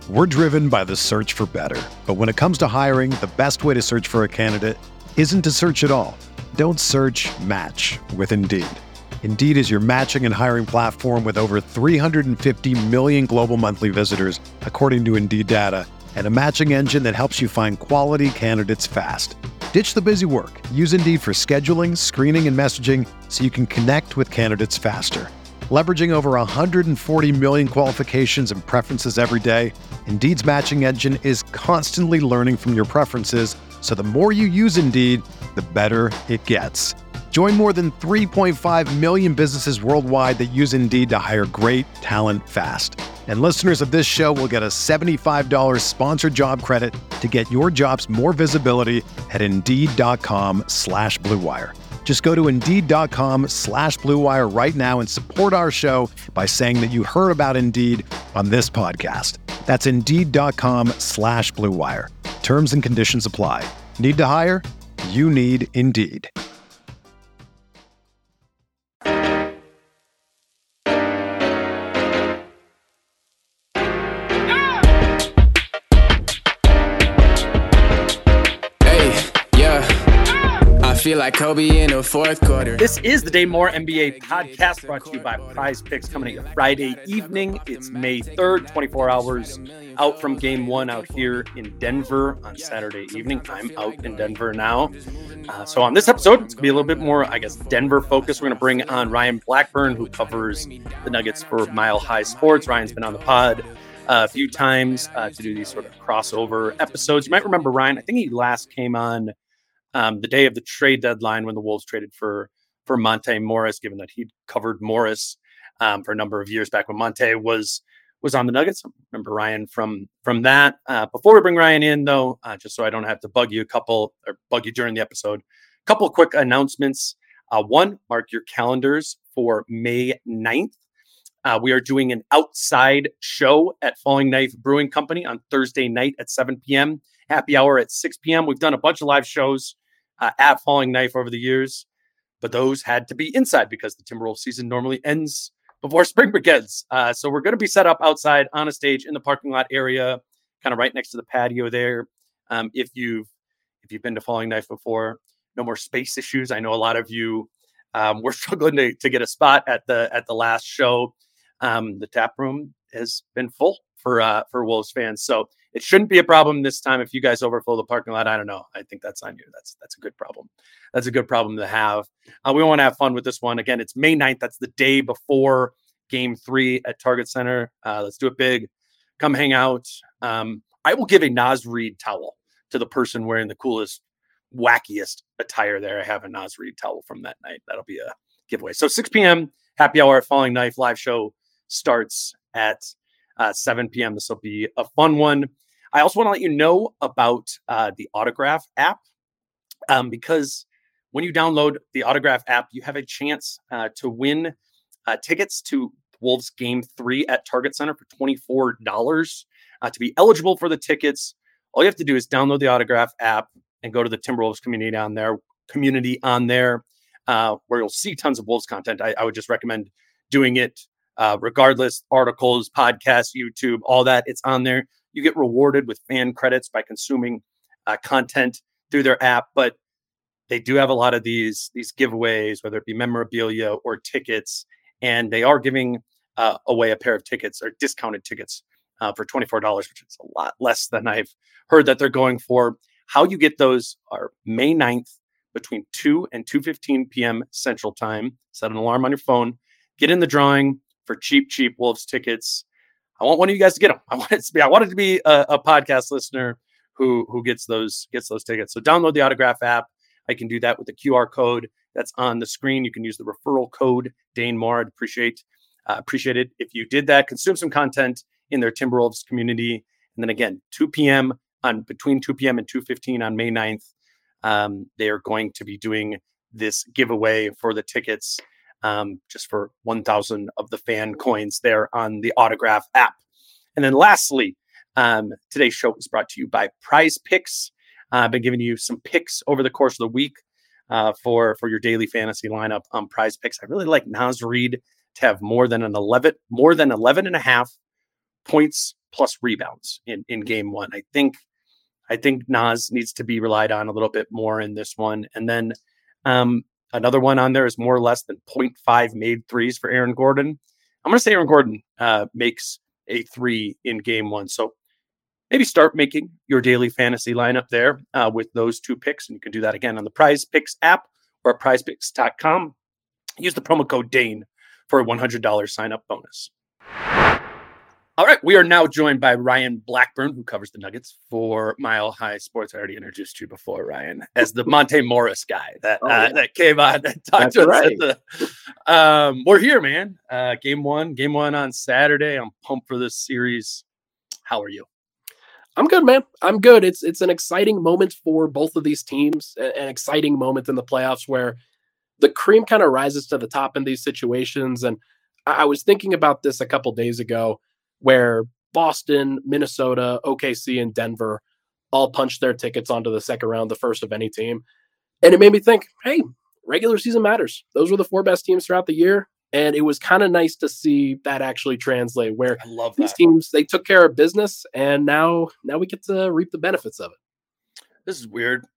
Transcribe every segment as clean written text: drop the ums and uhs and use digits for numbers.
We're driven by the search for better. But when it comes to hiring, the best way to search for a candidate isn't to search at all. Don't search, match with Indeed. Indeed is your matching and hiring platform with over 350 million global monthly visitors, according to Indeed data, and a matching engine that helps you find quality candidates fast. Ditch the busy work. Use Indeed for scheduling, screening, and messaging so you can connect with candidates faster. Leveraging over 140 million qualifications and preferences every day, Indeed's matching engine is constantly learning from your preferences, so the more you use Indeed, the better it gets. Join more than 3.5 million businesses worldwide that use Indeed to hire great talent fast. And listeners of this show will get a $75 sponsored job credit to get your jobs more visibility at Indeed.com/Blue Wire. Just go to Indeed.com/Blue Wire right now and support our show by saying that you heard about Indeed on this podcast. That's Indeed.com/Blue Wire. Terms and conditions apply. Need to hire? You need Indeed. Feel like Kobe in the fourth quarter. This is the Day More NBA podcast brought to you by Prize Picks, coming at you Friday evening. It's May 3rd, 24 hours out from game one out here in Denver on Saturday evening. I'm out in Denver now. So on this episode, it's going to be a little bit more, Denver focused. We're going to bring on Ryan Blackburn, who covers the Nuggets for Mile High Sports. Ryan's been on the pod a few times to do these sort of crossover episodes. You might remember Ryan. I think he last came on the day of the trade deadline when the Wolves traded for Monte Morris, given that he'd covered Morris for a number of years back when Monte was on the Nuggets. I remember Ryan from that. Before we bring Ryan in, though, just so I don't have to bug you during the episode, a couple of quick announcements. One, mark your calendars for May 9th. We are doing an outside show at Falling Knife Brewing Company on Thursday night at 7 p.m. Happy hour at 6 p.m. We've done a bunch of live shows at Falling Knife over the years, but those had to be inside because the Timberwolves season normally ends before spring begins. So we're going to be set up outside on a stage in the parking lot area, kind of right next to the patio there. If you've been to Falling Knife before, no more space issues. I know a lot of you were struggling to get a spot at the last show. The tap room has been full for Wolves fans, so it shouldn't be a problem this time. If you guys overflow the parking lot, I don't know. I think that's on you. That's a good problem. That's a good problem to have. We want to have fun with this one. Again, it's May 9th. That's the day before Game 3 at Target Center. Let's do it big. Come hang out. I will give a Naz Reid towel to the person wearing the coolest, wackiest attire there. I have a Naz Reid towel from that night. That'll be a giveaway. So 6 p.m. happy hour at Falling Knife. Live show starts at 7 p.m. This will be a fun one. I also want to let you know about the Autograph app, because when you download the Autograph app, you have a chance to win tickets to Wolves Game 3 at Target Center for $24. To be eligible for the tickets, all you have to do is download the Autograph app and go to the Timberwolves community on there, where you'll see tons of Wolves content. I would just recommend doing it regardless. Articles, podcasts, YouTube, all that, it's on there. You get rewarded with fan credits by consuming content through their app, but they do have a lot of these giveaways, whether it be memorabilia or tickets, and they are giving away a pair of tickets or discounted tickets for $24, which is a lot less than I've heard that they're going for. How you get those are May 9th between 2 and 2:15 p.m. Central Time. Set an alarm on your phone. Get in the drawing for cheap Wolves tickets. I want one of you guys to get them. I want it to be a podcast listener who gets those tickets. So download the Autograph app. I can do that with the QR code that's on the screen. You can use the referral code Dane Moore. I'd appreciate it if you did that. Consume some content in their Timberwolves community. And then again, between 2 p.m. and 2:15 on May 9th, they are going to be doing this giveaway for the tickets. Just for 1,000 of the fan coins there on the Autograph app. And then lastly, today's show is brought to you by Prize Picks. I've been giving you some picks over the course of the week for your daily fantasy lineup on Prize Picks. I really like Naz Reid to have more than 11 and a half points plus rebounds in game one. I think Nas needs to be relied on a little bit more in this one. And then another one on there is more or less than 0.5 made threes for Aaron Gordon. I'm going to say Aaron Gordon makes a 3 in game one. So maybe start making your daily fantasy lineup there with those 2 picks. And you can do that again on the Prize Picks app or at prizepicks.com. Use the promo code Dane for a $100 sign up bonus. All right, we are now joined by Ryan Blackburn, who covers the Nuggets for Mile High Sports. I already introduced you before, Ryan, as the Monte Morris guy that came on and talked to us. We're here, man. Game one on Saturday. I'm pumped for this series. How are you? I'm good, man. I'm good. It's an exciting moment for both of these teams, an exciting moment in the playoffs where the cream kind of rises to the top in these situations. And I was thinking about this a couple days ago, where Boston, Minnesota, OKC, and Denver all punched their tickets onto the second round, the first of any team. And it made me think, hey, regular season matters. Those were the 4 best teams throughout the year. And it was kind of nice to see that actually translate, where I love these teams, they took care of business, and now we get to reap the benefits of it. This is weird.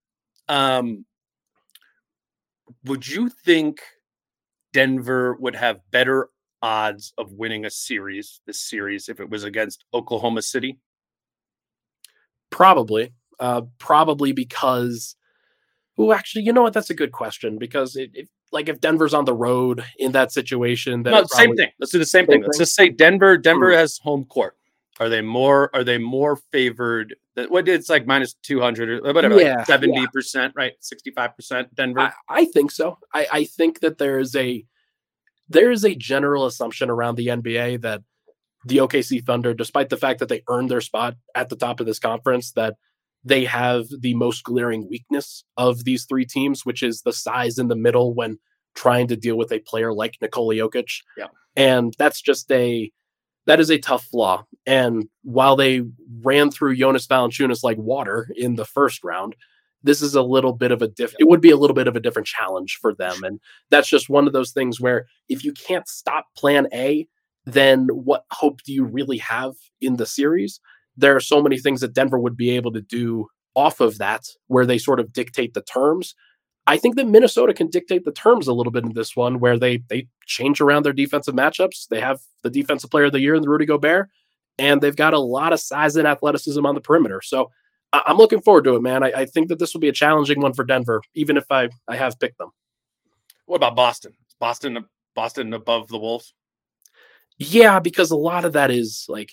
Would you think Denver would have better odds of winning this series if it was against Oklahoma City? Probably because, actually, you know what? That's a good question, because if Denver's on the road in that situation, then same thing. Let's do the same thing. Let's just say Denver has home court. Are they more favored? It's like minus 200 or whatever, like 70%, right? 65% Denver. I think so. I think that there is a general assumption around the NBA that the OKC Thunder, despite the fact that they earned their spot at the top of this conference, that they have the most glaring weakness of these 3 teams, which is the size in the middle when trying to deal with a player like Nikola Jokic. Yeah. And that is a tough flaw. And while they ran through Jonas Valanciunas like water in the first round, this is a little bit of it would be a little bit of a different challenge for them. And that's just one of those things where if you can't stop plan A, then what hope do you really have in the series? There are so many things that Denver would be able to do off of that, where they sort of dictate the terms. I think that Minnesota can dictate the terms a little bit in this one, where they change around their defensive matchups. They have the defensive player of the year in the Rudy Gobert, and they've got a lot of size and athleticism on the perimeter. So I'm looking forward to it, man. I think that this will be a challenging one for Denver, even if I have picked them. What about Boston? Is Boston above the Wolves? Yeah, because a lot of that is like,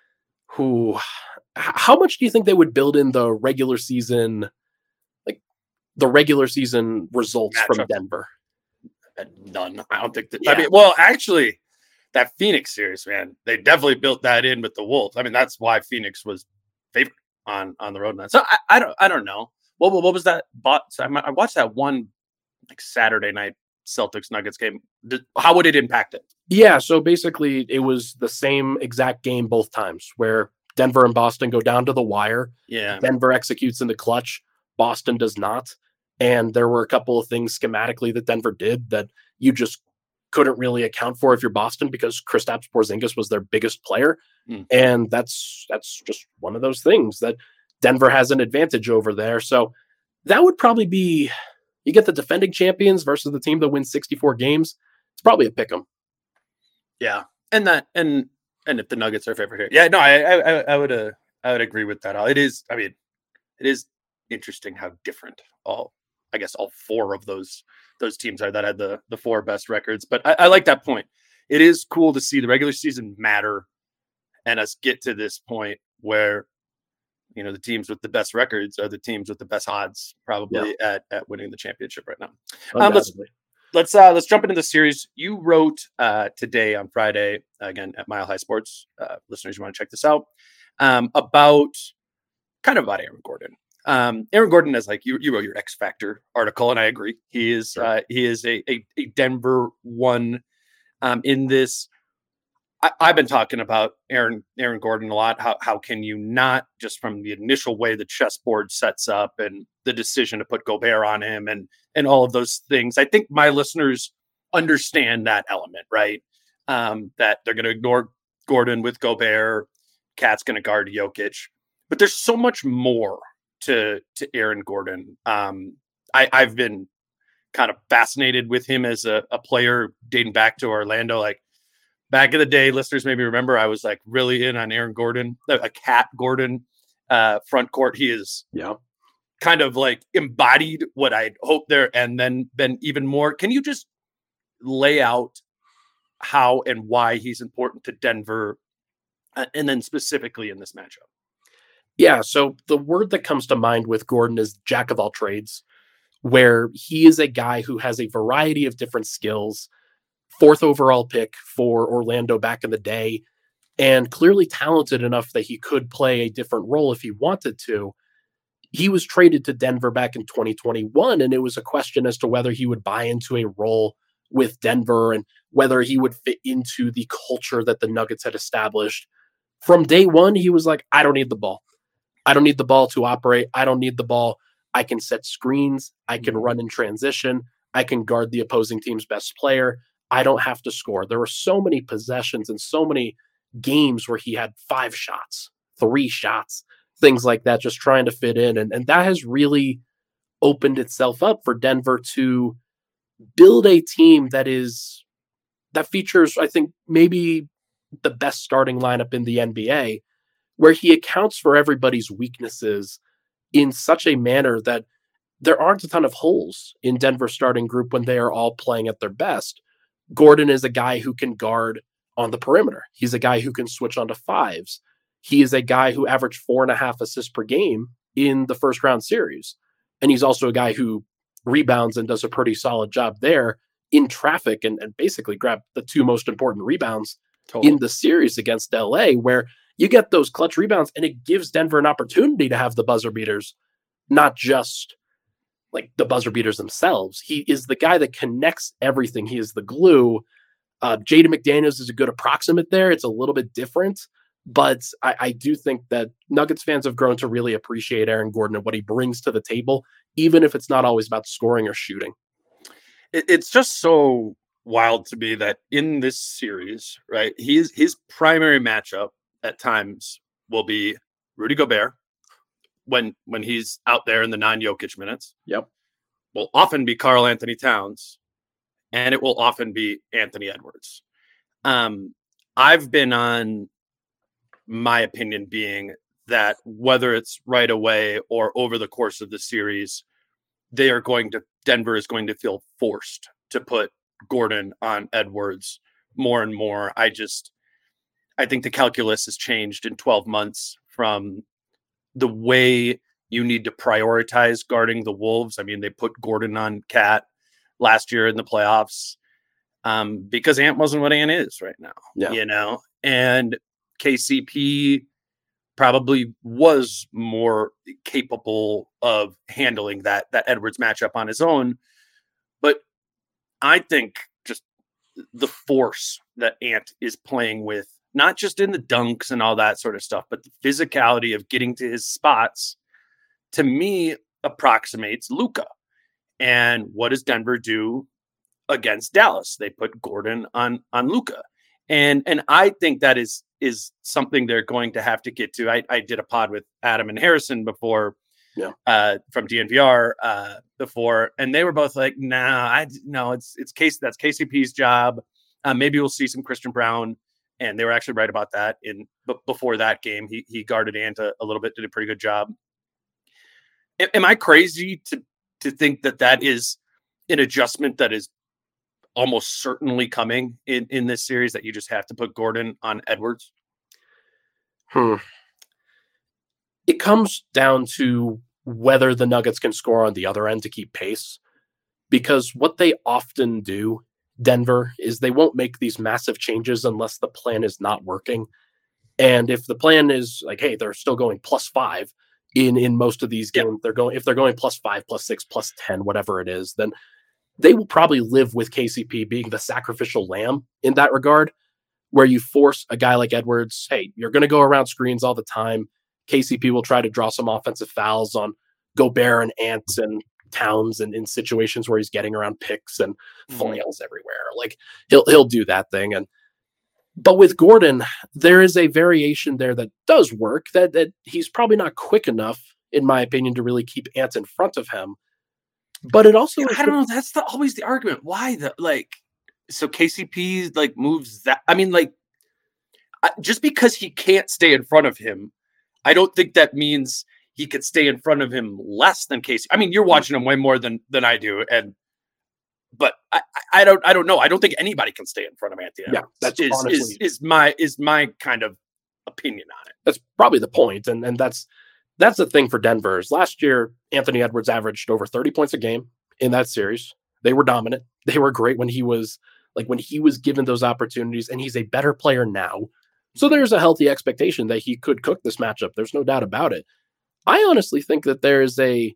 how much do you think they would build in the regular season, like the regular season results from Denver? None. I don't think that. Yeah. I mean, well, actually, that Phoenix series, man, they definitely built that in with the Wolves. I mean, that's why Phoenix was favored on the road. So I don't know. What was that? I watched that one like Saturday night Celtics Nuggets game. How would it impact it? Yeah, so basically it was the same exact game both times, where Denver and Boston go down to the wire. Yeah. Denver executes in the clutch. Boston does not. And there were a couple of things schematically that Denver did that you just couldn't really account for if you're Boston, because Kristaps Porzingis was their biggest player. And that's just one of those things that Denver has an advantage over there. So that would probably be, you get the defending champions versus the team that wins 64 games. It's probably a pick 'em. Yeah. And if the Nuggets are favored here. Yeah, no, I would agree with that. It is interesting how different all 4 of those teams are that had the 4 best records. But I like that point. It is cool to see the regular season matter and us get to this point where, you know, the teams with the best records are the teams with the best odds probably at winning the championship right now. Let's jump into the series. You wrote today on Friday, again at Mile High Sports. Listeners, you want to check this out, about Aaron Gordon. Aaron Gordon is like, you wrote your X Factor article, and I agree. He is a Denver one in this. I've been talking about Aaron Gordon a lot. How can you not, just from the initial way the chessboard sets up and the decision to put Gobert on him and all of those things. I think my listeners understand that element, right? That they're going to ignore Gordon with Gobert. Cat's going to guard Jokic, but there's so much more to Aaron Gordon. I've been kind of fascinated with him as a player dating back to Orlando. Like back in the day, listeners maybe remember, I was like really in on Aaron Gordon, a Cat Gordon front court. He is kind of like embodied what I'd hoped there, and then been even more. Can you just lay out how and why he's important to Denver, and then specifically in this matchup? Yeah, so the word that comes to mind with Gordon is jack of all trades, where he is a guy who has a variety of different skills, 4th overall pick for Orlando back in the day, and clearly talented enough that he could play a different role if he wanted to. He was traded to Denver back in 2021, and it was a question as to whether he would buy into a role with Denver and whether he would fit into the culture that the Nuggets had established. From day one, he was like, I don't need the ball. I don't need the ball to operate. I don't need the ball. I can set screens. I can run in transition. I can guard the opposing team's best player. I don't have to score. There were so many possessions and so many games where he had 5 shots, 3 shots, things like that, just trying to fit in. And that has really opened itself up for Denver to build a team that features, I think, maybe the best starting lineup in the NBA, where he accounts for everybody's weaknesses in such a manner that there aren't a ton of holes in Denver's starting group when they are all playing at their best. Gordon is a guy who can guard on the perimeter. He's a guy who can switch onto 5s. He is a guy who averaged 4.5 assists per game in the first round series. And he's also a guy who rebounds and does a pretty solid job there in traffic and basically grabbed the 2 most important rebounds in the series against LA, where you get those clutch rebounds and it gives Denver an opportunity to have the buzzer beaters, not just like the buzzer beaters themselves. He is the guy that connects everything. He is the glue. Jaden McDaniels is a good approximate there. It's a little bit different, but I do think that Nuggets fans have grown to really appreciate Aaron Gordon and what he brings to the table, even if it's not always about scoring or shooting. It's just so wild to me that in this series, right, his primary matchup at times will be Rudy Gobert when he's out there in the non-Jokic minutes. Yep. Will often be Karl Anthony Towns, and it will often be Anthony Edwards. I've been on my opinion being that whether it's right away or over the course of the series, Denver is going to feel forced to put Gordon on Edwards more and more. I think the calculus has changed in 12 months from the way you need to prioritize guarding the Wolves. I mean, they put Gordon on Cat last year in the playoffs because Ant wasn't what Ant is right now, and KCP probably was more capable of handling that Edwards matchup on his own. But I think just the force that Ant is playing with, not just in the dunks and all that sort of stuff, but the physicality of getting to his spots, to me, approximates Luka. And what does Denver do against Dallas? They put Gordon on Luka. And I think that is something they're going to have to get to. I did a pod with Adam and Harrison before, from DNVR before, and they were both like, no, it's that's KCP's job. Maybe we'll see some Christian Brown. And they were actually right about that. Before that game, he guarded Ant a little bit, did a pretty good job. Am I crazy to think that is an adjustment that is almost certainly coming in this series, that you just have to put Gordon on Edwards? It comes down to whether the Nuggets can score on the other end to keep pace, because what they often do, Denver, is they won't make these massive changes unless the plan is not working. And if the plan is like, hey, they're still going +5 in most of these games, if they're going +5, +6, +10, whatever it is, then they will probably live with KCP being the sacrificial lamb in that regard, where you force a guy like Edwards, hey, you're going to go around screens all the time. KCP will try to draw some offensive fouls on Gobert and Ant and Towns, and in situations where he's getting around picks and flails everywhere. Like he'll do that thing. And But with Gordon, there is a variation there that does work, that he's probably not quick enough, in my opinion, to really keep Ant in front of him. But it also, I don't know. That's always the argument. Why so KCP like moves that? I mean, like, just because he can't stay in front of him, I don't think that means he could stay in front of him less than Casey. I mean, you're watching him way more than I do, but I don't know. I don't think anybody can stay in front of Anthony. Yeah, that's is my kind of opinion on it. That's probably the point, and that's the thing for Denver. Is last year Anthony Edwards averaged over 30 points a game in that series. They were dominant. They were great when he was given those opportunities, and he's a better player now. So there's a healthy expectation that he could cook this matchup. There's no doubt about it. I honestly think that there is a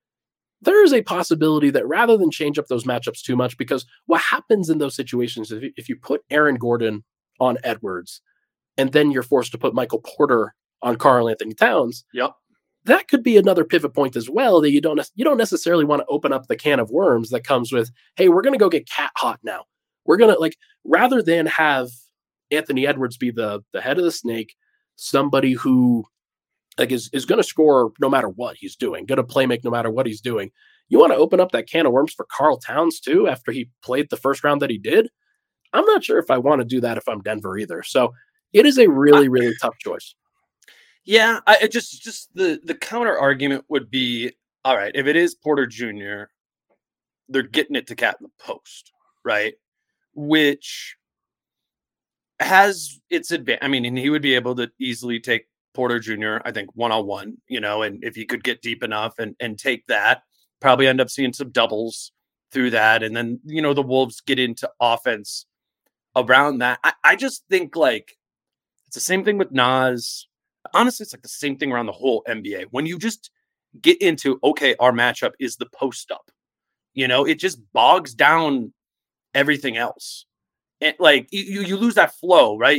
possibility that rather than change up those matchups too much, because what happens in those situations is if you put Aaron Gordon on Edwards and then you're forced to put Michael Porter on Karl-Anthony Towns, yep, that could be another pivot point as well, that you don't necessarily want to open up the can of worms that comes with, hey, we're going to go get cat hot now. We're going to, rather than have Anthony Edwards be the head of the snake, somebody who is going to score no matter what he's doing, going to play make no matter what he's doing. You want to open up that can of worms for Karl Towns too, after he played the first round that he did. I'm not sure if I want to do that if I'm Denver either. So it is a really, really tough choice. Yeah, I just the counter argument would be, all right, if it is Porter Jr., they're getting it to Cat in the post, right? Which has its advantage. I mean, and he would be able to easily take Porter Jr., I think, one-on-one, and if he could get deep enough and take that, probably end up seeing some doubles through that. And then, the Wolves get into offense around that. I just think it's the same thing with Nas. Honestly, it's like the same thing around the whole NBA. When you just get into, okay, our matchup is the post up, it just bogs down everything else. And you lose that flow, right?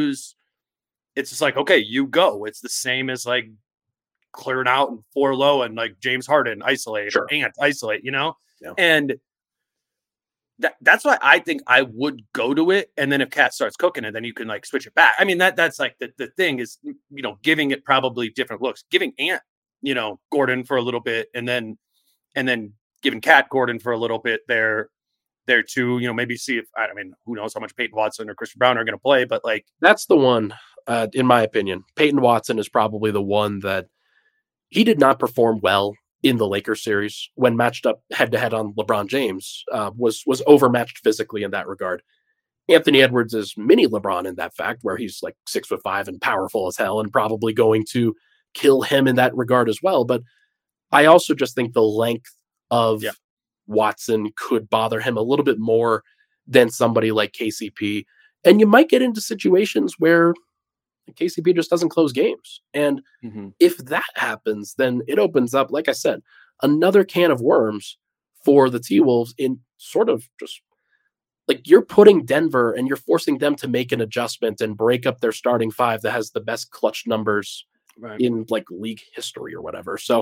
It's just like, okay, you go. It's the same as clearing out and 4 low and James Harden isolate or Ant isolate, Yeah. And that's why I think I would go to it. And then if Cat starts cooking it, then you can switch it back. I mean, that's the thing is, giving it probably different looks, giving Ant, Gordon for a little bit and then giving Cat Gordon for a little bit there too, maybe see if, I mean, who knows how much Peyton Watson or Christian Brown are going to play, but that's the one, in my opinion. Peyton Watson is probably the one that he did not perform well in the Lakers series when matched up head to head on LeBron James, was overmatched physically in that regard. Anthony Edwards is mini LeBron in that fact, where he's 6'5" and powerful as hell and probably going to kill him in that regard as well. But I also just think the length of Watson could bother him a little bit more than somebody like KCP. And you might get into situations where KCP just doesn't close games. And if that happens, then it opens up, like I said, another can of worms for the T-Wolves in sort of just you're putting Denver and you're forcing them to make an adjustment and break up their starting five that has the best clutch numbers in league history or whatever. So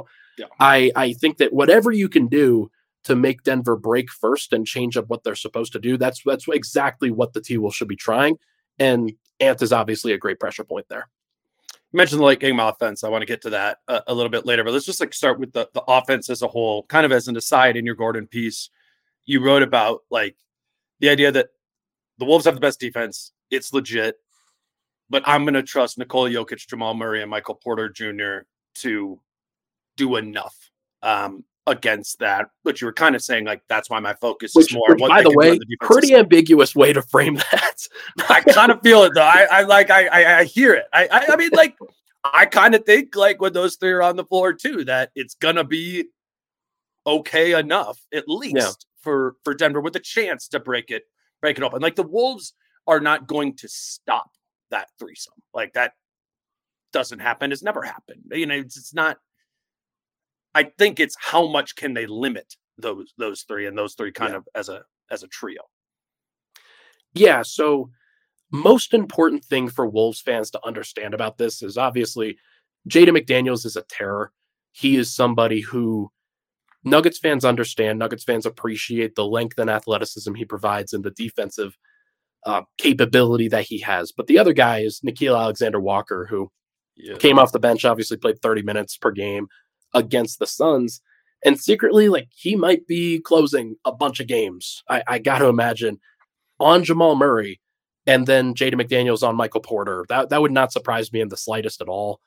I think that whatever you can do to make Denver break first and change up what they're supposed to do, that's exactly what the T-Wolves should be trying. And Ant is obviously a great pressure point there. You mentioned the late game offense. I want to get to that a little bit later, but let's just start with the offense as a whole, kind of as an aside in your Gordon piece. You wrote about the idea that the Wolves have the best defense. It's legit, but I'm going to trust Nikola Jokic, Jamal Murray, and Michael Porter Jr. to do enough against that. But you were kind of saying that's why my focus is more. Which, by the way, pretty ambiguous way to frame that. I kind of feel it though. I hear it. I mean, I kind of think when those three are on the floor too, that it's gonna be okay enough at least for Denver with a chance to break it open. The Wolves are not going to stop that threesome. That doesn't happen. It's never happened. It's not. I think it's how much can they limit those three and those three kind of as a trio. Yeah. So most important thing for Wolves fans to understand about this is obviously Jaden McDaniels is a terror. He is somebody who Nuggets fans understand. Nuggets fans appreciate the length and athleticism he provides in the defensive capability that he has. But the other guy is Nickeil Alexander-Walker, who came off the bench, obviously played 30 minutes per game against the Suns. And secretly, like, he might be closing a bunch of games. I got to imagine on Jamal Murray and then Jaden McDaniels on Michael Porter. That would not surprise me in the slightest at all.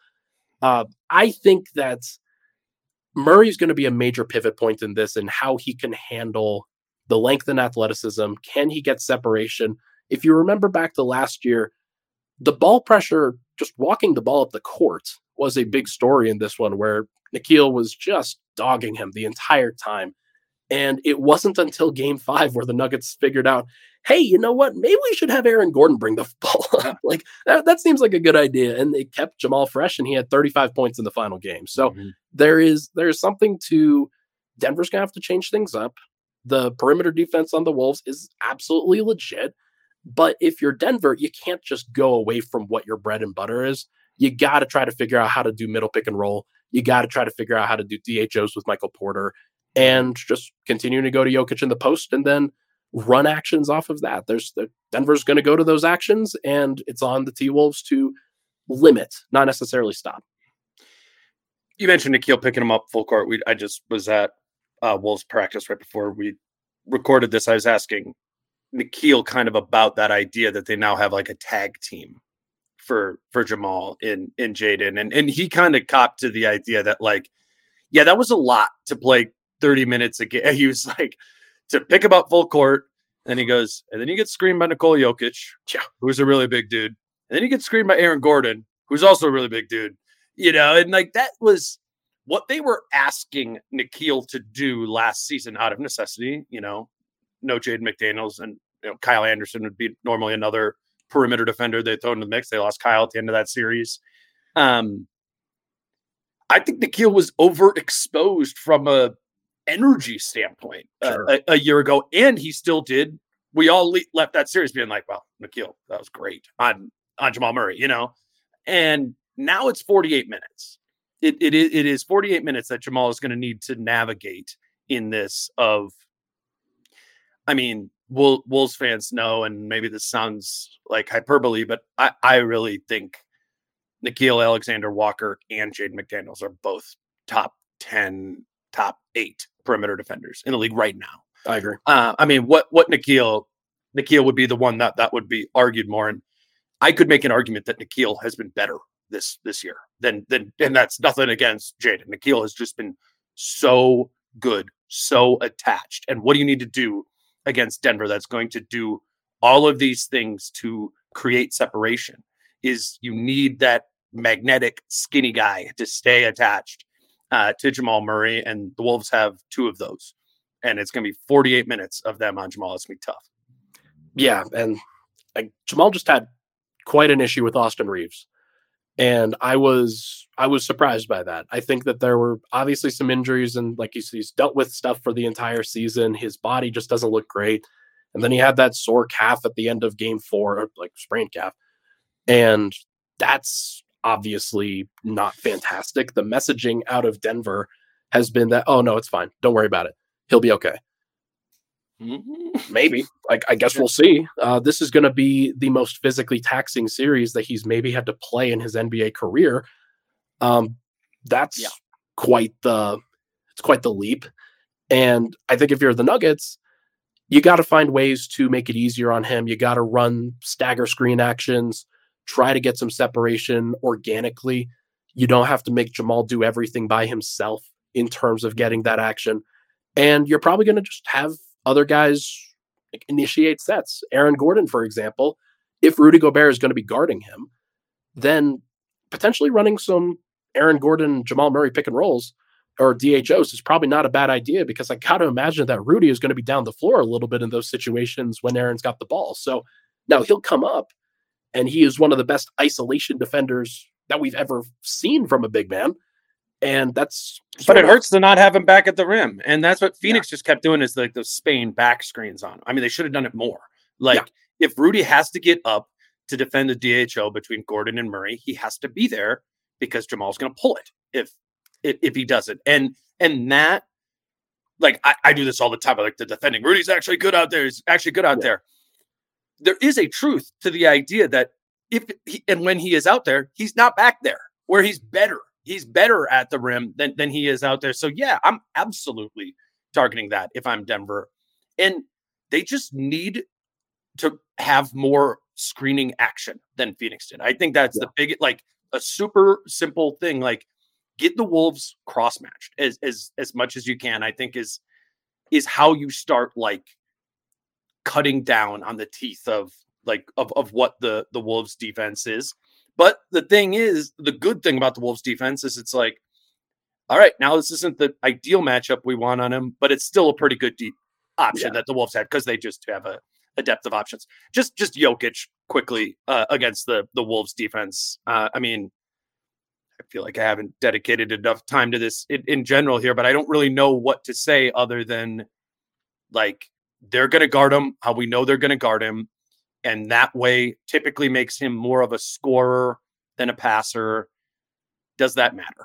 I think that Murray's going to be a major pivot point in this and how he can handle the length and athleticism. Can he get separation? If you remember back to last year, the ball pressure, just walking the ball up the court, was a big story in this one where Nickeil was just dogging him the entire time. And it wasn't until game 5 where the Nuggets figured out, hey, you know what? Maybe we should have Aaron Gordon bring the ball up. Like, that seems like a good idea. And it kept Jamal fresh, and he had 35 points in the final game. So there's something to Denver's going to have to change things up. The perimeter defense on the Wolves is absolutely legit. But if you're Denver, you can't just go away from what your bread and butter is. You got to try to figure out how to do middle pick and roll. You got to try to figure out how to do DHOs with Michael Porter and just continuing to go to Jokic in the post and then run actions off of that. Denver's going to go to those actions, and it's on the T-Wolves to limit, not necessarily stop. You mentioned Nickeil picking him up full court. I just was at Wolves practice right before we recorded this. I was asking Nickeil kind of about that idea that they now have like a tag team for Jamal in Jaden. And he kind of copped to the idea that, like, yeah, that was a lot to play 30 minutes a game. He was like, to pick him up full court. And he goes, and then you get screened by Nikola Jokic, who's a really big dude. And then you get screened by Aaron Gordon, who's also a really big dude. You know, and like that was what they were asking Nickeil to do last season out of necessity. You know, no Jaden McDaniels, and Kyle Anderson would be normally another perimeter defender they throw in the mix. They lost Kyle at the end of that series. I think Nickeil was overexposed from a energy standpoint a year ago, and he still did. We all left that series being like, well, Nickeil, that was great on Jamal Murray, you know. And now it's 48 minutes. It is 48 minutes that Jamal is going to need to navigate in this. I mean, Wolves fans know, and maybe this sounds like hyperbole, but I really think Nickeil Alexander-Walker and Jaden McDaniels are both top 10, top 8 perimeter defenders in the league right now. I agree. I mean, what Nickeil would be the one that would be argued more, and I could make an argument that Nickeil has been better this year than and that's nothing against Jaden. Nickeil has just been so good, so attached. And what do you need to do against Denver that's going to do all of these things to create separation? Is you need that magnetic skinny guy to stay attached to Jamal Murray, and the Wolves have 2 of those, and it's going to be 48 minutes of them on Jamal. It's going to be tough. Yeah, and Jamal just had quite an issue with Austin Reeves, and I was surprised by that. I think that there were obviously some injuries, and like he's dealt with stuff for the entire season. His body just doesn't look great, and then he had that sore calf at the end of game 4, or like sprained calf, and that's obviously not fantastic. The messaging out of Denver has been that, oh no, it's fine, don't worry about it, he'll be okay. Maybe. I guess we'll see. This is going to be the most physically taxing series that he's maybe had to play in his NBA career. That's quite the leap. And I think if you're the Nuggets, you got to find ways to make it easier on him. You got to run stagger screen actions, try to get some separation organically. You don't have to make Jamal do everything by himself in terms of getting that action. And you're probably going to just have other guys initiate sets. Aaron Gordon, for example, if Rudy Gobert is going to be guarding him, then potentially running some Aaron Gordon, Jamal Murray pick and rolls or DHOs is probably not a bad idea, because I got to imagine that Rudy is going to be down the floor a little bit in those situations when Aaron's got the ball. So now he'll come up, and he is one of the best isolation defenders that we've ever seen from a big man. And that's, but it hurts to not have him back at the rim. And that's what Phoenix just kept doing, is like the Spain back screens on him. I mean, they should have done it more. Like if Rudy has to get up to defend the DHO between Gordon and Murray, he has to be there, because Jamal's going to pull it if he doesn't. And that, like, I do this all the time. I like the defending. Rudy's actually good out there. He's actually good out there. there is a truth to the idea that when he is out there, he's not back there where he's better. He's better at the rim than he is out there. So yeah, I'm absolutely targeting that if I'm Denver. And they just need to have more screening action than Phoenix did. I think that's the big, like a super simple thing. Like get the Wolves cross matched as much as you can. I think is how you start like cutting down on the teeth of what the Wolves defense is. But the thing is, the good thing about the Wolves defense is it's like, all right, now this isn't the ideal matchup we want on him, but it's still a pretty good deep option that the Wolves had because they just have a depth of options. Just Jokic quickly against the Wolves defense. I mean, I feel like I haven't dedicated enough time to this in general here, but I don't really know what to say other than like they're going to guard him how we know they're going to guard him. And that way typically makes him more of a scorer than a passer. Does that matter?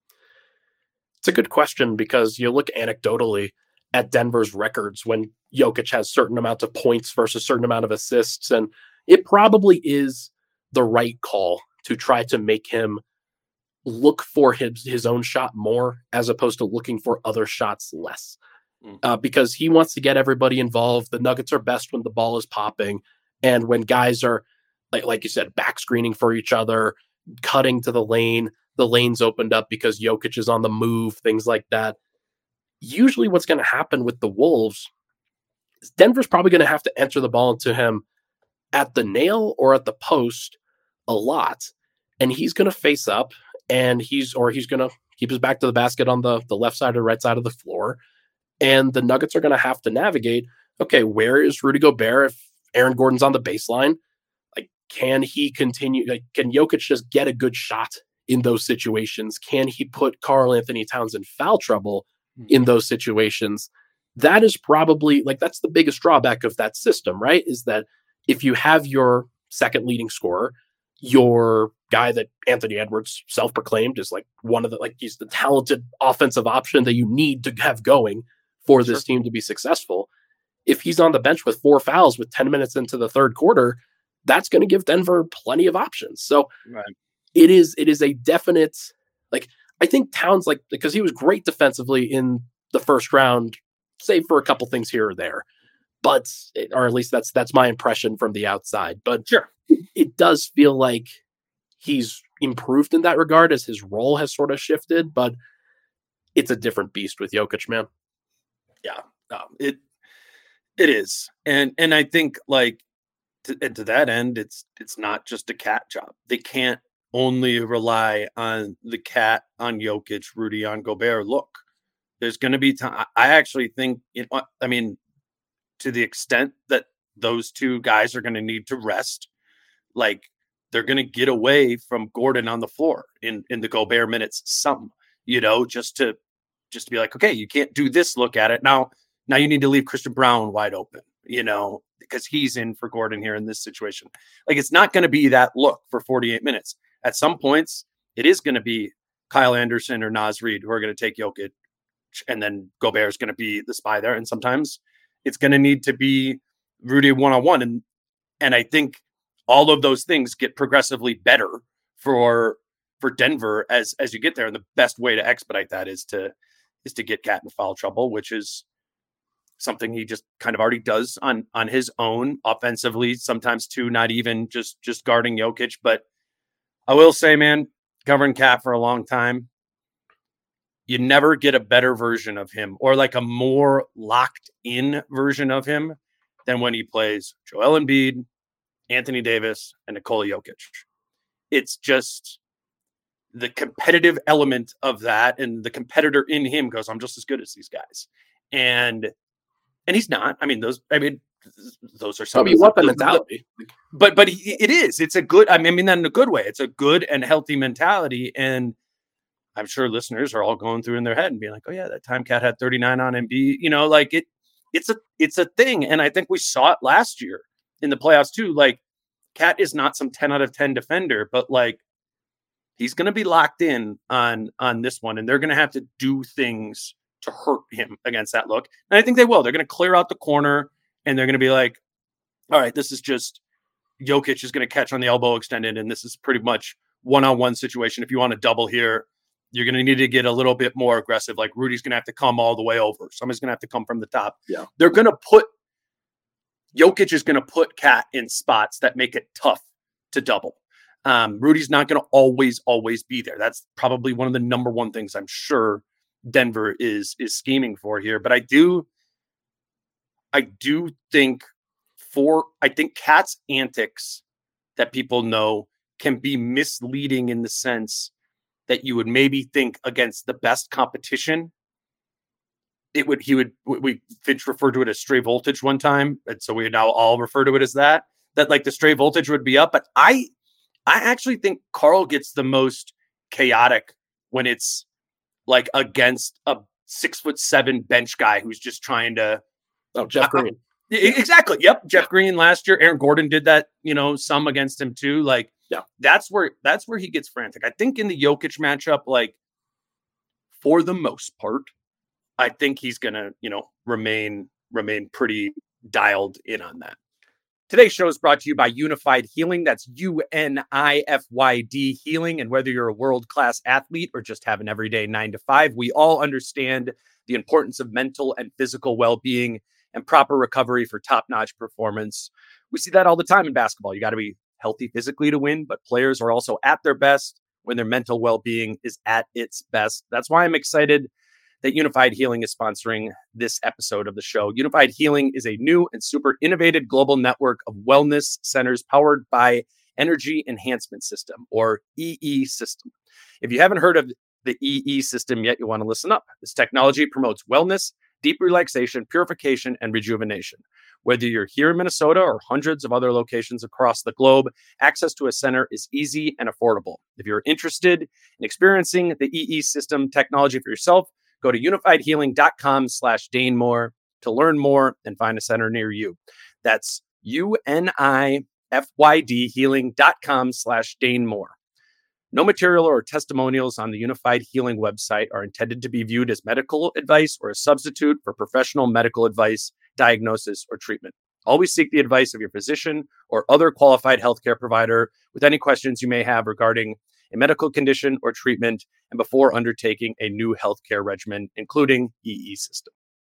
It's a good question because you look anecdotally at Denver's records when Jokic has certain amount of points versus certain amount of assists. And it probably is the right call to try to make him look for his own shot more as opposed to looking for other shots less. Because he wants to get everybody involved. The Nuggets are best when the ball is popping. And when guys are, like you said, back screening for each other, cutting to the lane's opened up because Jokic is on the move, things like that. Usually what's going to happen with the Wolves is Denver's probably going to have to enter the ball into him at the nail or at the post a lot. And he's going to face up and he's going to keep his back to the basket on the left side or right side of the floor. And the Nuggets are going to have to navigate, okay, where is Rudy Gobert if Aaron Gordon's on the baseline? Like, can he continue? Like, can Jokic just get a good shot in those situations? Can he put Karl Anthony Towns in foul trouble in those situations? That is probably that's the biggest drawback of that system, right? Is that if you have your second leading scorer, your guy that Anthony Edwards self-proclaimed is like one of the, he's the talented offensive option that you need to have going for this team to be successful. If he's on the bench with 4 fouls with 10 minutes into the third quarter, that's going to give Denver plenty of options. So it is a definite, I think Towns, because he was great defensively in the first round, save for a couple things here or there, or at least that's my impression from the outside. But it does feel like he's improved in that regard as his role has sort of shifted, but it's a different beast with Jokic, man. Yeah, it is. And I think to that end, it's not just a Cat job. They can't only rely on the Cat, on Jokic, Rudy, on Gobert. Look, there's going to be time. I actually think, to the extent that those two guys are going to need to rest, they're going to get away from Gordon on the floor in the Gobert minutes, just to be like, okay, you can't do this. Look at it now. Now you need to leave Christian Braun wide open, because he's in for Gordon here in this situation. It's not going to be that look for 48 minutes. At some points, it is going to be Kyle Anderson or Naz Reid who are going to take Jokic, and then Gobert is going to be the spy there. And sometimes it's going to need to be Rudy one-on-one. And I think all of those things get progressively better for Denver as you get there. And the best way to expedite that is to get Cat in foul trouble, which is something he just kind of already does on his own offensively, sometimes too, not even just guarding Jokic. But I will say, man, covering Cat for a long time, you never get a better version of him or a more locked in version of him than when he plays Joel Embiid, Anthony Davis, and Nikola Jokic. It's just the competitive element of that, and the competitor in him goes, I'm just as good as these guys. And he's not. Those are some. You want that mentality, but it is. It's a good. That in a good way. It's a good and healthy mentality, and I'm sure listeners are all going through in their head and being like, "Oh yeah, that time Cat had 39 on Embiid." It's a thing, and I think we saw it last year in the playoffs too. Cat is not some 10 out of 10 defender, but he's going to be locked in on this one, and they're going to have to do things to hurt him against that look. And I think they will. They're going to clear out the corner, and they're going to be like, all right, this is just Jokic is going to catch on the elbow extended, and this is pretty much one-on-one situation. If you want to double here, you're going to need to get a little bit more aggressive. Like Rudy's going to have to come all the way over. Somebody's going to have to come from the top. Yeah. They're going to Jokic is going to put Cat in spots that make it tough to double. Rudy's not going to always be there. That's probably one of the number one things I'm sure Denver is scheming for here. But I do think Cat's antics that people know can be misleading in the sense that you would maybe think against the best competition. Finch referred to it as stray voltage one time. And so we now all refer to it as that like the stray voltage would be up. But I actually think Karl gets the most chaotic when it's like against a 6'7" bench guy who's just trying to. Oh, Jeff Green. Exactly. Yep. Jeff Green last year. Aaron Gordon did that, some against him too. Like, yeah, that's where he gets frantic. I think in the Jokic matchup, like for the most part, I think he's gonna, remain pretty dialed in on that. Today's show is brought to you by Unified Healing. That's UNIFYD Healing. And whether you're a world-class athlete or just have an everyday 9 to 5, we all understand the importance of mental and physical well-being and proper recovery for top-notch performance. We see that all the time in basketball. You got to be healthy physically to win, but players are also at their best when their mental well-being is at its best. That's why I'm excited that Unified Healing is sponsoring this episode of the show. Unified Healing is a new and super innovative global network of wellness centers powered by Energy Enhancement System, or EE System. If you haven't heard of the EE System yet, you want to listen up. This technology promotes wellness, deep relaxation, purification, and rejuvenation. Whether you're here in Minnesota or hundreds of other locations across the globe, access to a center is easy and affordable. If you're interested in experiencing the EE System technology for yourself, go to unifiedhealing.com/DaneMoore to learn more and find a center near you. That's UNIFYDhealing.com/DaneMoore. No material or testimonials on the Unified Healing website are intended to be viewed as medical advice or a substitute for professional medical advice, diagnosis, or treatment. Always seek the advice of your physician or other qualified healthcare provider with any questions you may have regarding a medical condition or treatment and before undertaking a new healthcare regimen, including EE System.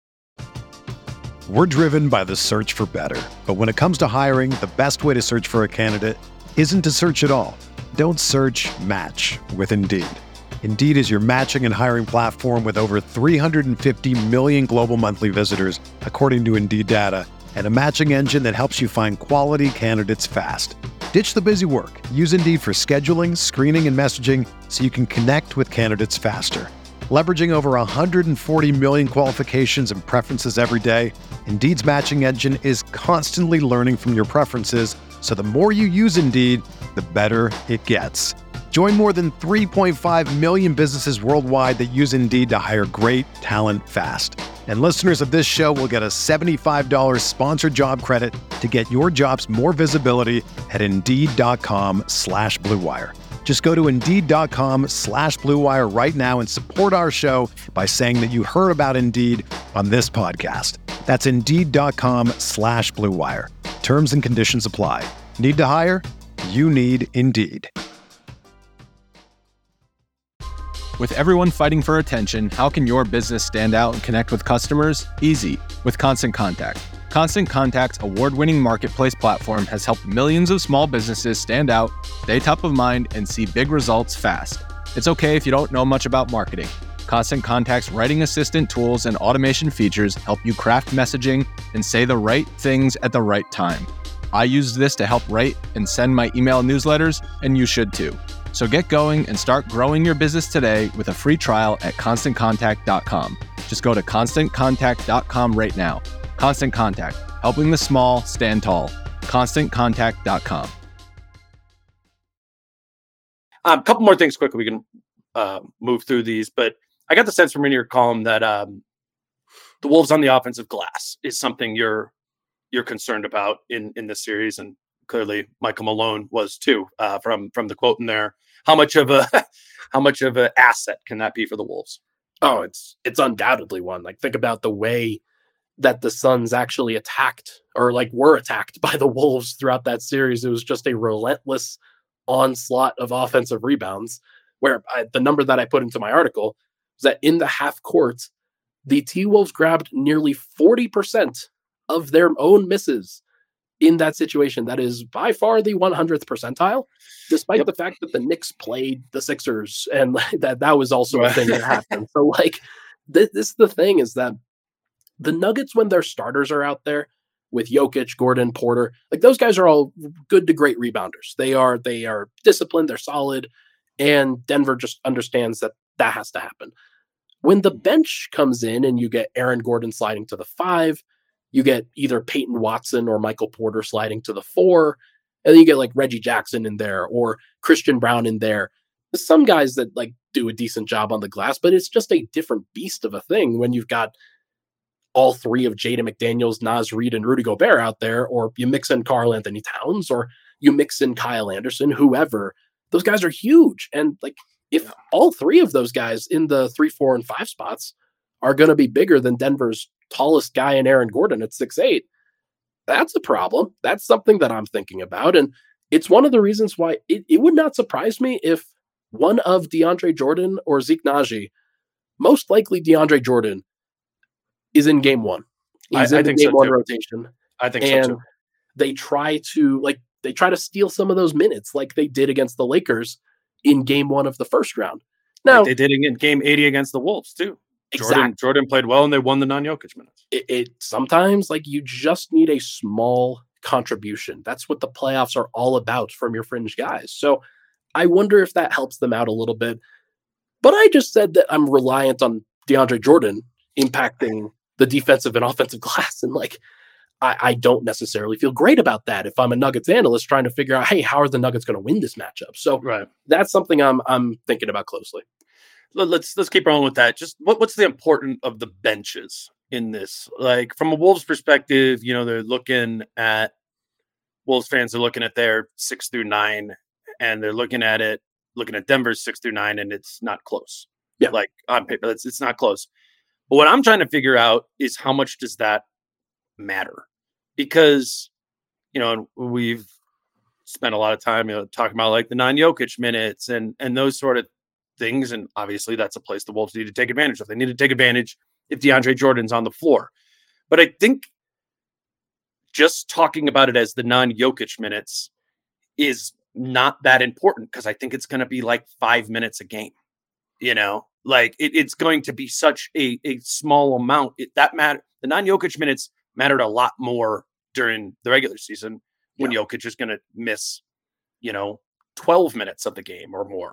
We're driven by the search for better. But when it comes to hiring, the best way to search for a candidate isn't to search at all. Don't search, match with Indeed. Indeed is your matching and hiring platform with over 350 million global monthly visitors, according to Indeed data, and a matching engine that helps you find quality candidates fast. Ditch the busy work. Use Indeed for scheduling, screening, and messaging so you can connect with candidates faster. Leveraging over 140 million qualifications and preferences every day, Indeed's matching engine is constantly learning from your preferences, so the more you use Indeed, the better it gets. Join more than 3.5 million businesses worldwide that use Indeed to hire great talent fast. And listeners of this show will get a $75 sponsored job credit to get your jobs more visibility at Indeed.com/Blue Wire. Just go to Indeed.com/Blue Wire right now and support our show by saying that you heard about Indeed on this podcast. That's Indeed.com/Blue Wire. Terms and conditions apply. Need to hire? You need Indeed. With everyone fighting for attention, how can your business stand out and connect with customers? Easy, with Constant Contact. Constant Contact's award-winning marketplace platform has helped millions of small businesses stand out, stay top of mind, and see big results fast. It's okay if you don't know much about marketing. Constant Contact's writing assistant tools and automation features help you craft messaging and say the right things at the right time. I use this to help write and send my email newsletters, and you should too. So get going and start growing your business today with a free trial at ConstantContact.com. Just go to ConstantContact.com right now. Constant Contact, helping the small stand tall. ConstantContact.com. A couple more things quickly. We can move through these, but I got the sense from in your column that the Wolves on the offensive glass is something you're concerned about in this series, and clearly Michael Malone was too. From the quote in there, how much of an asset can that be for the Wolves? Oh, it's undoubtedly one. Like, think about the way that the Suns actually attacked or like were attacked by the Wolves throughout that series. It was just a relentless onslaught of offensive rebounds where the number that I put into my article was that in the half court, the T-Wolves grabbed nearly 40% of their own misses in that situation. That is by far the 100th percentile, despite the fact that the Knicks played the Sixers and that was also a thing that happened. So like this is the thing is that the Nuggets, when their starters are out there with Jokic, Gordon, Porter, like those guys are all good to great rebounders. They are disciplined, they're solid, and Denver just understands that has to happen. When the bench comes in and you get Aaron Gordon sliding to the 5, you get either Peyton Watson or Michael Porter sliding to the 4, and then you get like Reggie Jackson in there or Christian Brown in there. There's some guys that like do a decent job on the glass, but it's just a different beast of a thing when you've got all 3 of Jaden McDaniels, Naz Reid, and Rudy Gobert out there, or you mix in Karl Anthony Towns, or you mix in Kyle Anderson, whoever. Those guys are huge. And like if all 3 of those guys in the 3, 4, and 5 spots are going to be bigger than Denver's tallest guy in Aaron Gordon at 6'8", that's a problem. That's something that I'm thinking about. And it's one of the reasons why it would not surprise me if one of DeAndre Jordan or Zeke Naji, most likely DeAndre Jordan, is in game 1. He's in the game 1 rotation. I think so too. They try to steal some of those minutes like they did against the Lakers in game 1 of the first round. Now, like they did in game 80 against the Wolves too. Exactly. Jordan played well and they won the non-Jokic minutes. It sometimes like you just need a small contribution. That's what the playoffs are all about from your fringe guys. So I wonder if that helps them out a little bit. But I just said that I'm reliant on DeAndre Jordan impacting the defensive and offensive glass. And like, I don't necessarily feel great about that if I'm a Nuggets analyst trying to figure out, hey, how are the Nuggets going to win this matchup? So that's something I'm thinking about closely. Let's keep rolling with that. Just what's the importance of the benches in this? Like from a Wolves perspective, they're looking at Wolves fans are looking at their 6 through 9, and they're looking at Denver's 6 through 9, and it's not close. Yeah, like on paper, it's not close. But what I'm trying to figure out is how much does that matter? Because we've spent a lot of time talking about like the non-Jokic minutes and those sort of things, and obviously that's a place the Wolves need to take advantage of. They need to take advantage if DeAndre Jordan's on the floor. But I think just talking about it as the non-Jokic minutes is not that important because I think it's going to be like 5 minutes a game. Like it's going to be such a small amount. The non-Jokic minutes mattered a lot more during the regular season when Jokic is going to miss, 12 minutes of the game or more.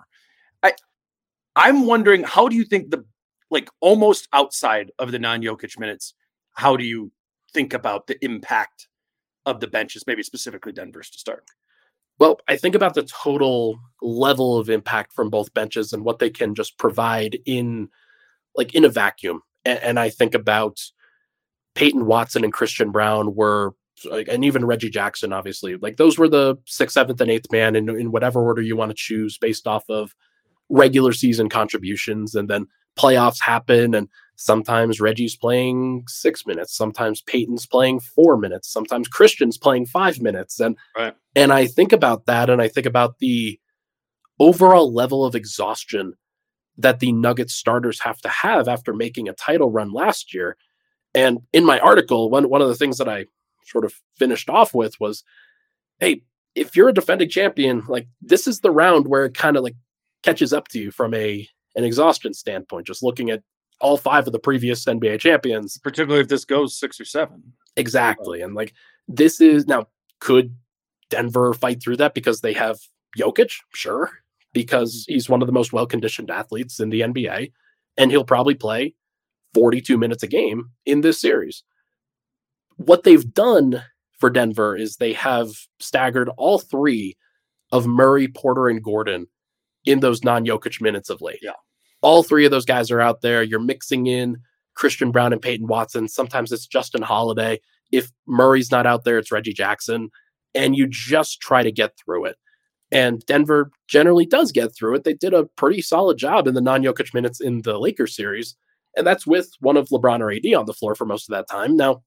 I'm wondering, how do you think almost outside of the non-Jokic minutes, how do you think about the impact of the benches, maybe specifically Denver's to start? Well, I think about the total level of impact from both benches and what they can just provide in a vacuum. And I think about Peyton Watson and Christian Brown and even Reggie Jackson, obviously, like those were the 6th, 7th, and 8th man in whatever order you want to choose based off of regular season contributions. And then playoffs happen, and sometimes Reggie's playing 6 minutes, sometimes Peyton's playing 4 minutes, sometimes Christian's playing 5 minutes. And I think about that, and I think about the overall level of exhaustion that the Nuggets starters have to have after making a title run last year. And in my article, one of the things that I sort of finished off with was, hey, if you're a defending champion, like this is the round where it kind of like catches up to you from an exhaustion standpoint, just looking at all 5 of the previous NBA champions. Particularly if this goes 6 or 7. Exactly. And like this is now, could Denver fight through that because they have Jokic? Sure. Because he's one of the most well-conditioned athletes in the NBA, and he'll probably play 42 minutes a game in this series. What they've done for Denver is they have staggered all 3 of Murray, Porter, and Gordon in those non-Jokic minutes of late. Yeah. All 3 of those guys are out there. You're mixing in Christian Brown and Peyton Watson. Sometimes it's Justin Holiday. If Murray's not out there, it's Reggie Jackson. And you just try to get through it. And Denver generally does get through it. They did a pretty solid job in the non-Jokic minutes in the Lakers series. And that's with one of LeBron or AD on the floor for most of that time. Now,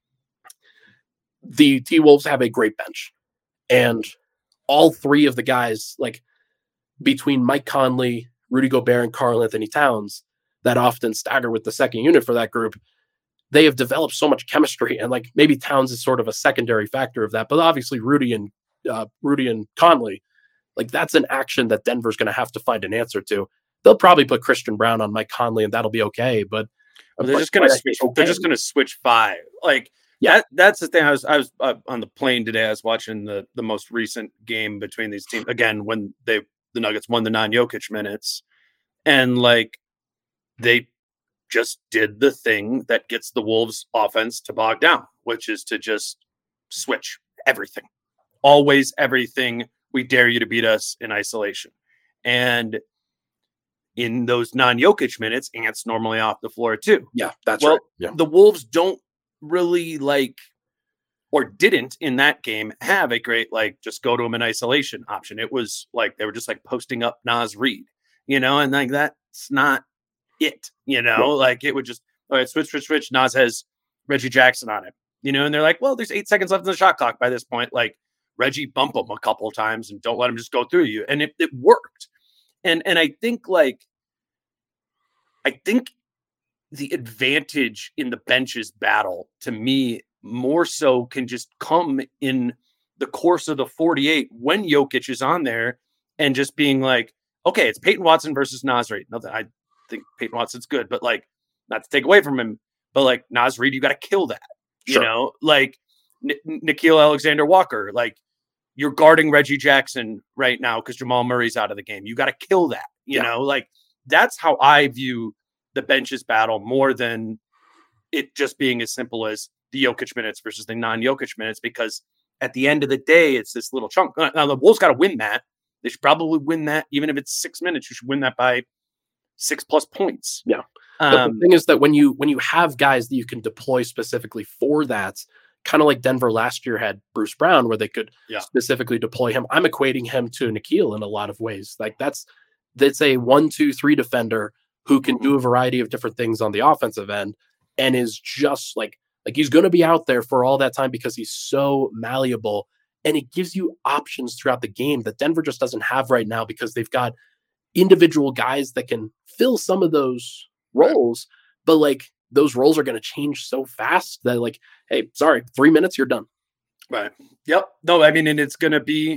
the T-Wolves have a great bench. And all three of the guys, like between Mike Conley, Rudy Gobert, and Karl-Anthony Towns, that often stagger with the second unit for that group, they have developed so much chemistry. And like maybe Towns is sort of a secondary factor of that. But obviously Rudy and Conley, like that's an action that Denver's going to have to find an answer to. They'll probably put Christian Brown on Mike Conley and that'll be okay. But they're just going to switch. Okay. They're just going to switch five. Like, yeah, that's the thing. I was on the plane today. I was watching the most recent game between these teams again when the Nuggets won the non-Jokic minutes, and like they just did the thing that gets the Wolves offense to bog down, which is to just switch everything, always everything. We dare you to beat us in isolation, and in those non-Jokic minutes, Ant's normally off the floor too. Yeah, that's right. Yeah. The Wolves don't really like, or didn't in that game have a great, like, just go to him in isolation option. It was like, they were just like posting up Naz Reid, and like, that's not it, like it would just, all right, switch. Naz has Reggie Jackson on it, and they're like, well, there's 8 seconds left in the shot clock by this point. Like Reggie bump him a couple of times and don't let him just go through you. And it worked. And I think the advantage in the benches battle, to me, more so can just come in the course of the 48 when Jokic is on there and just being like, okay, it's Peyton Watson versus Naz Reid. Nothing, I think Peyton Watson's good, but like, not to take away from him, but like Naz Reid, you got to kill that, Sure. like Nickeil Alexander-Walker, like you're guarding Reggie Jackson right now because Jamal Murray's out of the game. You got to kill that, you know, like that's how I view the benches battle more than it just being as simple as the Jokic minutes versus the non-Jokic minutes, because at the end of the day, it's this little chunk. Now the Wolves got to win that. They should probably win that. Even if it's 6 minutes, you should win that by 6+ points. Yeah. The thing is that when you have guys that you can deploy specifically for that, kind of like Denver last year had Bruce Brown, where they could specifically deploy him. I'm equating him to Nickeil in a lot of ways. Like that's a 1-2-3 defender who can do a variety of different things on the offensive end and is just like he's going to be out there for all that time because he's so malleable, and it gives you options throughout the game that Denver just doesn't have right now because they've got individual guys that can fill some of those roles, but like those roles are going to change so fast that like, hey, sorry, 3 minutes, you're done. Right. Yep. No, I mean, and it's going to be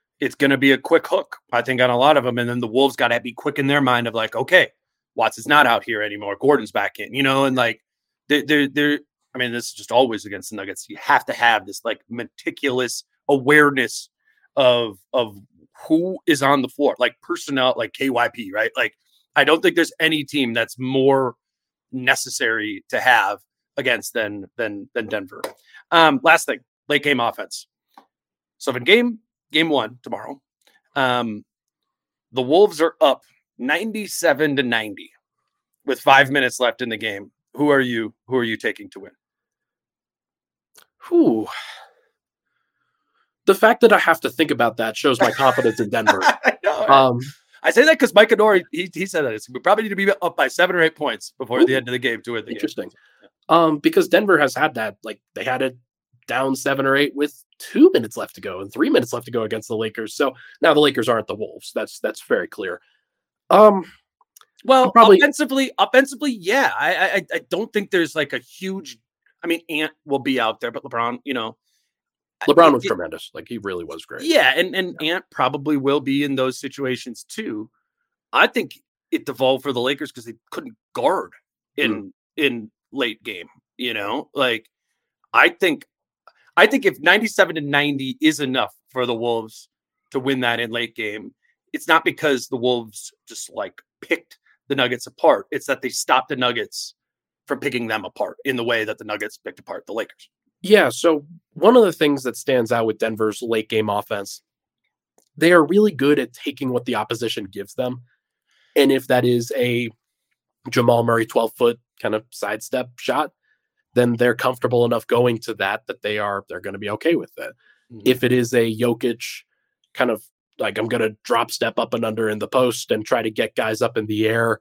a quick hook, I think, on a lot of them. And then the Wolves got to be quick in their mind of like, okay, Watts is not out here anymore. Gordon's back in, and like they're I mean, this is just always against the Nuggets. You have to have this like meticulous awareness of who is on the floor, like personnel, like KYP, right? Like, I don't think there's any team that's more necessary to have against than Denver. Last thing, late game offense. So in game 1 tomorrow, the Wolves are up 97-90 with 5 minutes left in the game. Who are you taking to win? The fact that I have to think about that shows my confidence in Denver. I know. I say that because Mike Adore, he said that we probably need to be up by 7 or 8 points before the end of the game to win the Interesting. game. Because Denver has had that, like they had it down 7 or 8 with 2 minutes left to go and 3 minutes left to go against the Lakers. So now the Lakers aren't the Wolves. That's very clear. Well, offensively, yeah. I don't think there's like a huge. I mean, Ant will be out there, but LeBron, LeBron was tremendous. Like he really was great. Yeah, and Ant probably will be in those situations too. I think it devolved for the Lakers because they couldn't guard in late game. Like I think if 97-90 is enough for the Wolves to win that in late game, it's not because the Wolves just like picked the Nuggets apart. It's that they stopped the Nuggets from picking them apart in the way that the Nuggets picked apart the Lakers. Yeah. So one of the things that stands out with Denver's late game offense, they are really good at taking what the opposition gives them. And if that is a Jamal Murray 12-foot kind of sidestep shot, then they're comfortable enough going to that they're going to be okay with it. Mm-hmm. If it is a Jokic kind of like, I'm going to drop step up and under in the post and try to get guys up in the air,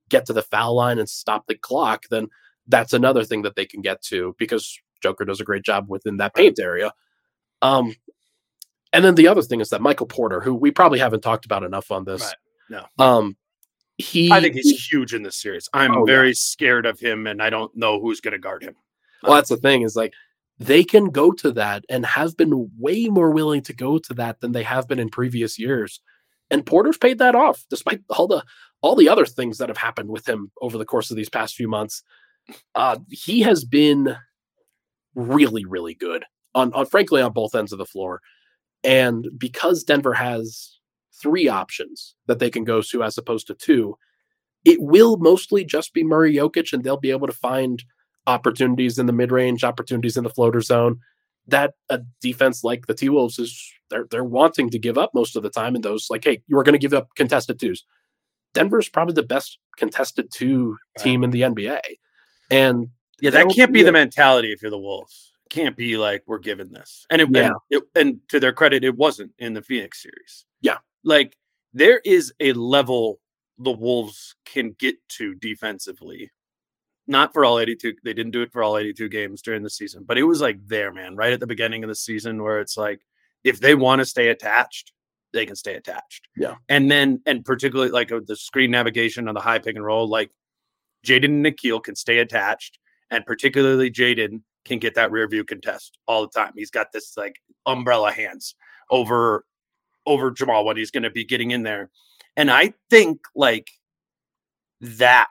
get to the foul line and stop the clock, then that's another thing that they can get to because Joker does a great job within that paint area. And then the other thing is that Michael Porter, who we probably haven't talked about enough on this. Right. No. I think he's huge in this series. I'm very scared of him, and I don't know who's going to guard him. Well, that's the thing is like they can go to that and have been way more willing to go to that than they have been in previous years. And Porter's paid that off despite all the other things that have happened with him over the course of these past few months. He has been really, really good frankly on both ends of the floor. And because Denver has 3 options that they can go to as opposed to 2, it will mostly just be Murray Jokic, and they'll be able to find opportunities in the mid-range, opportunities in the floater zone that a defense like the T-Wolves they're wanting to give up most of the time in those, like, hey, you are going to give up contested 2s. Denver's probably the best contested 2 team in the NBA. And that can't be the mentality if you're the Wolves. Can't be like, we're given this. And and to their credit, it wasn't in the Phoenix series. Yeah. Like, there is a level the Wolves can get to defensively. Not for all 82. They didn't do it for all 82 games during the season, but it was like there, man, right at the beginning of the season where it's like, if they want to stay attached, they can stay attached. Yeah. And particularly like the screen navigation on the high pick and roll, like Jaden and Nikhil can stay attached, and particularly Jaden can get that rear view contest all the time. He's got this like umbrella hands over Jamal when he's going to be getting in there. And I think like that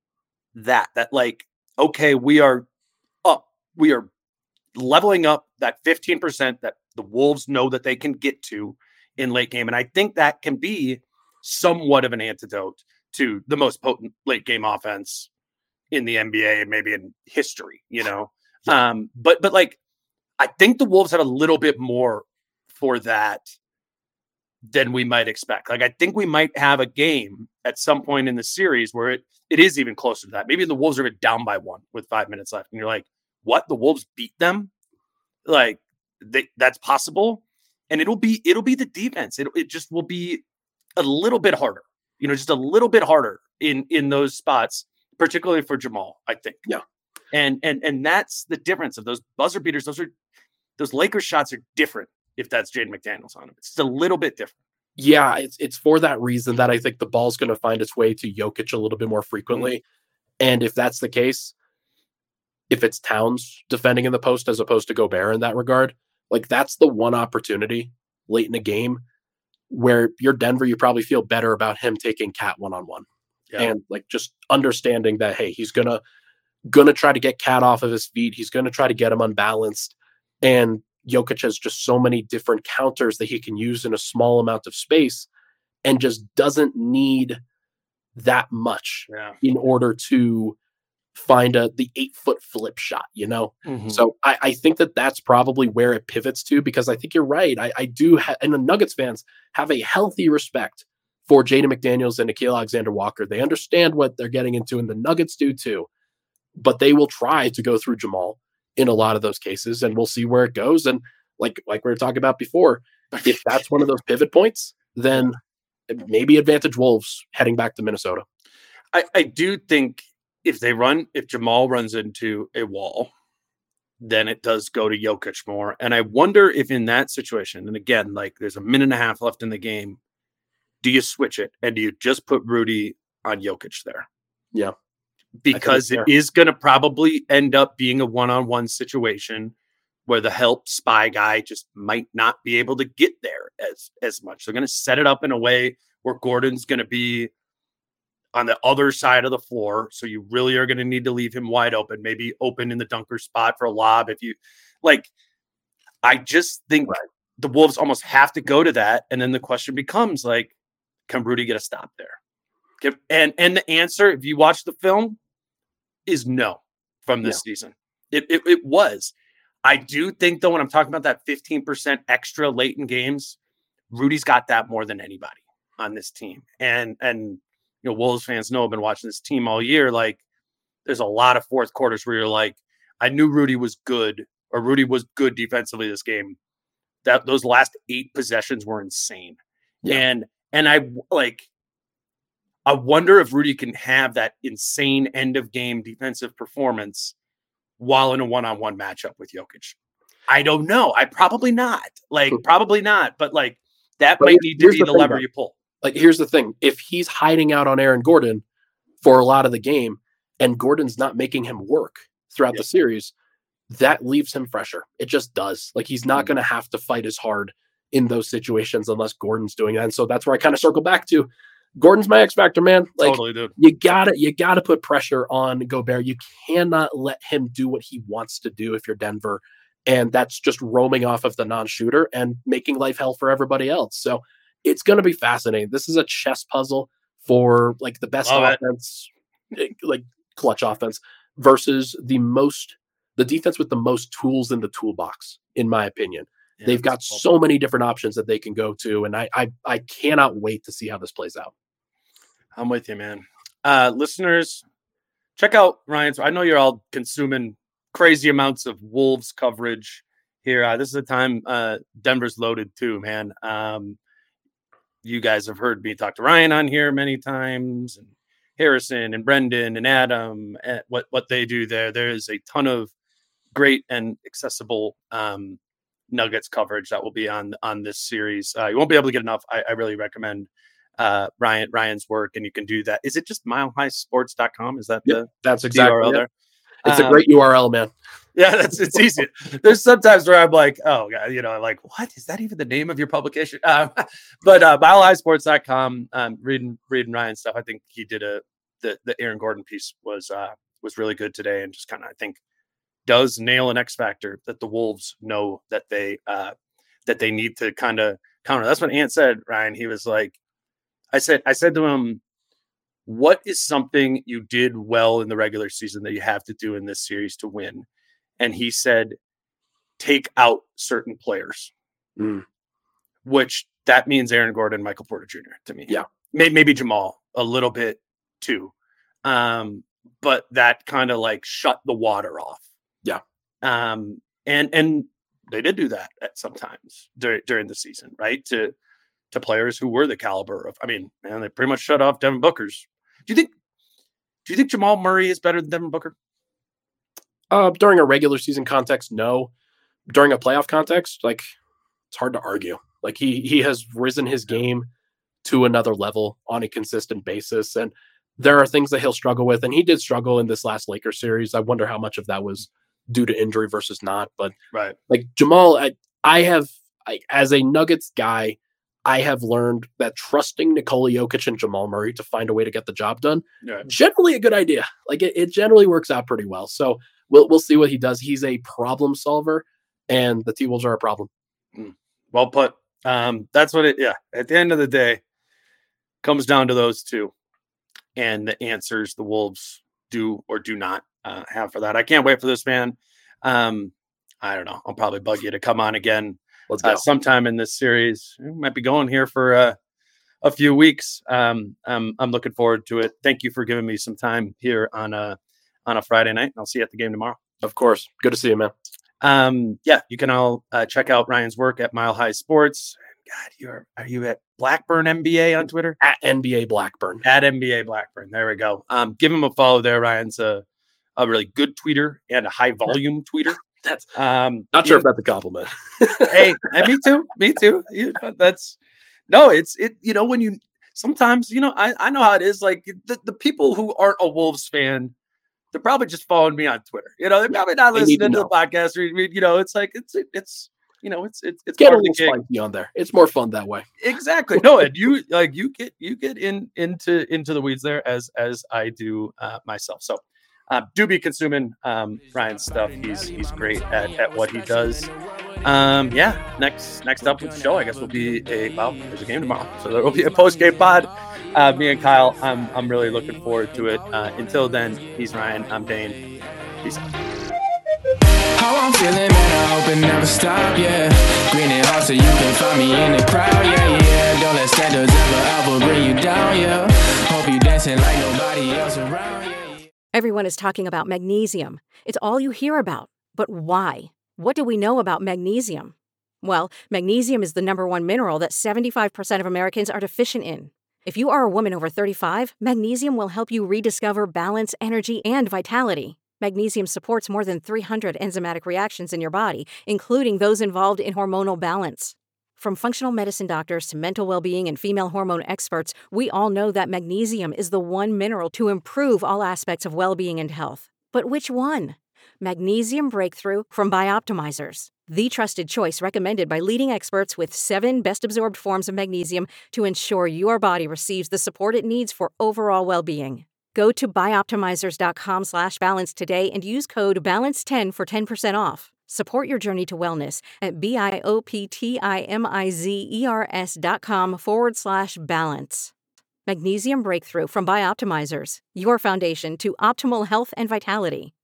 like, okay, we are up. We are leveling up that 15% that the Wolves know that they can get to in late game. And I think that can be somewhat of an antidote to the most potent late game offense in the NBA and maybe in history, you know? But like, I think the Wolves have a little bit more for that than we might expect. Like, I think we might have a game at some point in the series where it is even closer to that. Maybe the Wolves are down by 1 with 5 minutes left. And you're like, what? The Wolves beat them? Like, that's possible. And it'll be the defense. It just will be a little bit harder, you know, just a little bit harder in those spots, particularly for Jamal, I think. Yeah. And that's the difference of those buzzer beaters. Those Lakers shots are different if that's Jaden McDaniels on him. It's just a little bit different. Yeah, it's for that reason that I think the ball's going to find its way to Jokic a little bit more frequently. Mm-hmm. And if that's the case, if it's Towns defending in the post as opposed to Gobert in that regard, like that's the one opportunity late in the game where you're Denver, you probably feel better about him taking Cat one-on-one. Yeah. And like just understanding that, hey, he's gonna try to get Cat off of his feet. He's gonna try to get him unbalanced. And Jokic has just so many different counters that he can use in a small amount of space and just doesn't need that much in order to find the 8-foot flip shot, you know? Mm-hmm. So I think that that's probably where it pivots to, because I think you're right. I do, and the Nuggets fans have a healthy respect for Jaden McDaniels and Nickeil Alexander-Walker. They understand what they're getting into, and the Nuggets do too. But they will try to go through Jamal in a lot of those cases, and we'll see where it goes. And like we were talking about before, if that's one of those pivot points, then maybe advantage Wolves heading back to Minnesota. I do think if Jamal runs into a wall, then it does go to Jokic more. And I wonder if in that situation, and again, like there's a minute and a half left in the game, do you switch it? And do you just put Rudy on Jokic there? Yeah. Because it is going to probably end up being a one-on-one situation where the help spy guy just might not be able to get there as much. They're going to set it up in a way where Gordon's going to be on the other side of the floor. So you really are going to need to leave him wide open, maybe open in the dunker spot for a lob. If you like, I just think the Wolves almost have to go to that. And then the question becomes like, can Rudy get a stop there? And the answer, if you watch the film, is no from this season. It was. I do think, though, when I'm talking about that 15% extra late in games, Rudy's got that more than anybody on this team. And you know, Wolves fans know I've been watching this team all year. Like, there's a lot of fourth quarters where you're like, I knew Rudy was good, or Rudy was good defensively this game. That those last 8 possessions were insane. Yeah. And I like, I wonder if Rudy can have that insane end of game defensive performance while in a one-on-one matchup with Jokic. I don't know. Probably not. Probably not. But that might need to be the lever you pull. Here's the thing. If he's hiding out on Aaron Gordon for a lot of the game and Gordon's not making him work throughout the series, that leaves him fresher. It just does. He's not going to have to fight as hard in those situations unless Gordon's doing that. And so that's where I kind of circle back to Gordon's my X factor, man. Totally, dude. You gotta put pressure on Gobert. You cannot let him do what he wants to do if you're Denver. And that's just roaming off of the non-shooter and making life hell for everybody else. So it's going to be fascinating. This is a chess puzzle for the best offense, clutch offense versus the defense with the most tools in the toolbox, in my opinion. Yeah, they've got so many different options that they can go to. And I cannot wait to see how this plays out. I'm with you, man. Listeners, check out Ryan's. I know you're all consuming crazy amounts of Wolves coverage here. This is a time Denver's loaded too, man. You guys have heard me talk to Ryan on here many times, and Harrison and Brendan and Adam, and what they do there. There is a ton of great and accessible Nuggets coverage that will be on this series. You won't be able to get enough. I really recommend Ryan's work, and you can do that. Is it just milehighsports.com? Is that that's exactly URL there? It's a great URL, man. Yeah, it's easy. There's sometimes where I'm like, oh, what is that even the name of your publication? But milehighsports.com, reading Ryan's stuff. I think he did the Aaron Gordon piece was really good today, and just kind of, I think, does nail an X factor that the Wolves know that they need to kind of counter. That's what Ant said, Ryan. He was like, I said to him, what is something you did well in the regular season that you have to do in this series to win? And he said, take out certain players, which that means Aaron Gordon, Michael Porter Jr. to me. Yeah. Maybe Jamal a little bit too. But that kind of shut the water off. Yeah. And they did do that at sometimes during the season, right? To players who were the caliber of, they pretty much shut off Devin Booker's. Do you think Jamal Murray is better than Devin Booker? During a regular season context, no. During a playoff context, it's hard to argue. He has risen his game to another level on a consistent basis. And there are things that he'll struggle with. And he did struggle in this last Lakers series. I wonder how much of that was due to injury versus not. But right. Jamal, as a Nuggets guy, I have learned that trusting Nikola Jokic and Jamal Murray to find a way to get the job done, generally a good idea. It generally works out pretty well. So we'll see what he does. He's a problem solver, and the T-Wolves are a problem. Well put. That's what at the end of the day, comes down to those two and the answers the Wolves do or do not have for that. I can't wait for this, man. I don't know. I'll probably bug you to come on again. Let's go. Sometime in this series. We might be going here for a few weeks. I'm looking forward to it. Thank you for giving me some time here on a Friday night. I'll see you at the game tomorrow. Of course. Good to see you, man. You can all check out Ryan's work at Mile High Sports. God, are you at Blackburn NBA on Twitter? At NBA Blackburn. At NBA Blackburn. There we go. Give him a follow there. Ryan's a really good tweeter and a high volume tweeter. That's not sure if that's a compliment. Hey, me too. When you sometimes, I know how it is. The people who aren't a Wolves fan, they're probably just following me on Twitter. They're probably not listening to the podcast. It's get a little spicy on there. It's more fun that way. Exactly. No, and you get into the weeds there as I do myself. So. Do be consuming Ryan's stuff. He's great at what he does. Next up with the show, I guess, will be there's a game tomorrow, so there will be a post game pod. Me and Kyle, I'm really looking forward to it. Until then, he's Ryan. I'm Dane. Peace out. How I'm feeling, man, I hope it never stop, yeah. Green and hot so you can find me in the crowd, yeah. Don't let standards ever bring you down, yeah. Hope you dancing like nobody else around, yeah. Everyone is talking about magnesium. It's all you hear about. But why? What do we know about magnesium? Well, magnesium is the #1 mineral that 75% of Americans are deficient in. If you are a woman over 35, magnesium will help you rediscover balance, energy, and vitality. Magnesium supports more than 300 enzymatic reactions in your body, including those involved in hormonal balance. From functional medicine doctors to mental well-being and female hormone experts, we all know that magnesium is the one mineral to improve all aspects of well-being and health. But which one? Magnesium Breakthrough from Bioptimizers, the trusted choice recommended by leading experts with 7 best-absorbed forms of magnesium to ensure your body receives the support it needs for overall well-being. Go to bioptimizers.com/balance today and use code BALANCE10 for 10% off. Support your journey to wellness at bioptimizers.com/balance. Magnesium Breakthrough from Bioptimizers, your foundation to optimal health and vitality.